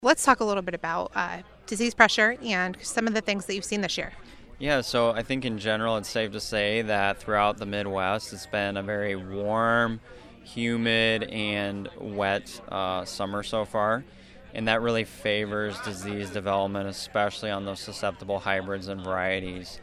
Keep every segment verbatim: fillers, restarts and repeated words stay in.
Let's talk a little bit about uh, disease pressure and some of the things that you've seen this year. Yeah, so I think in general it's safe to say that throughout the Midwest it's been a very warm, humid, and wet uh, summer so far. And that really favors disease development, especially on those susceptible hybrids and varieties.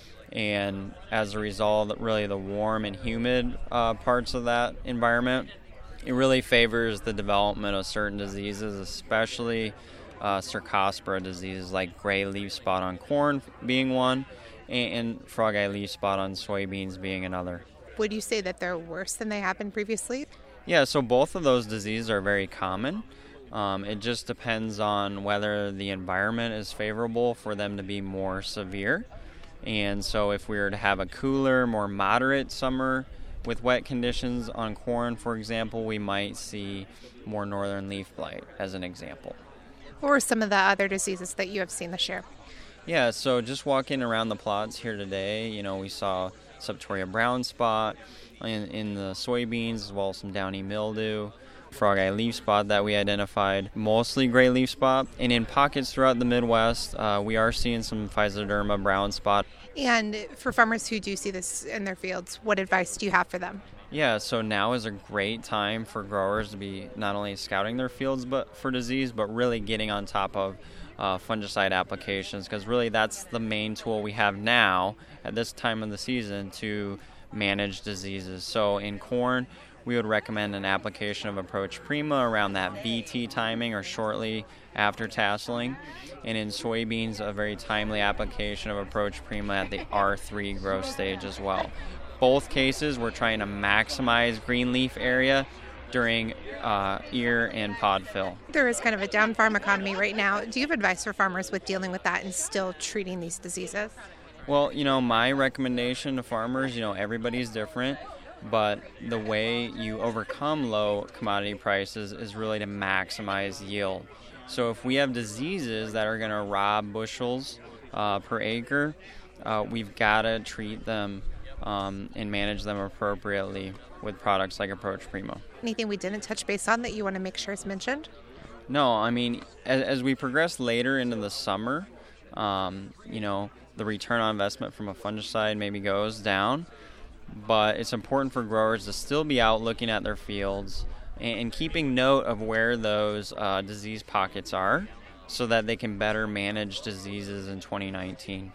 And as a result, really the warm and humid uh, parts of that environment, it really favors the development of certain diseases, especially uh, Cercospora diseases like gray leaf spot on corn being one, and, and frog eye leaf spot on soybeans being another. Would you say that they're worse than they have been previously? Yeah, so both of those diseases are very common. Um, it just depends on whether the environment is favorable for them to be more severe. And so if we were to have a cooler, more moderate summer with wet conditions on corn, for example, we might see more northern leaf blight as an example. What were some of the other diseases that you have seen this year? Yeah, so just walking around the plots here today, you know, we saw Septoria brown spot in, in the soybeans, as well as some downy mildew, frog eye leaf spot that we identified, mostly gray leaf spot. And in pockets throughout the Midwest, uh, we are seeing some Physoderma brown spot. And for farmers who do see this in their fields, what advice do you have for them? Yeah, so now is a great time for growers to be not only scouting their fields but for disease, but really getting on top of uh, fungicide applications, because really that's the main tool we have now at this time of the season to manage diseases. So in corn, we would recommend an application of Approach Prima around that V T timing or shortly after tasseling. And in soybeans, a very timely application of Approach Prima at the R three growth stage as well. Both cases, we're trying to maximize green leaf area during uh, ear and pod fill. There is kind of a down farm economy right now. Do you have advice for farmers with dealing with that and still treating these diseases? Well, you know, my recommendation to farmers, you know, everybody's different, but the way you overcome low commodity prices is really to maximize yield. So if we have diseases that are going to rob bushels uh, per acre, uh, we've got to treat them um, and manage them appropriately with products like Approach Prima. Anything we didn't touch base on that you want to make sure is mentioned? No, I mean, as, as we progress later into the summer, um, you know, the return on investment from a fungicide maybe goes down, but it's important for growers to still be out looking at their fields and, and keeping note of where those uh, disease pockets are so that they can better manage diseases in twenty nineteen.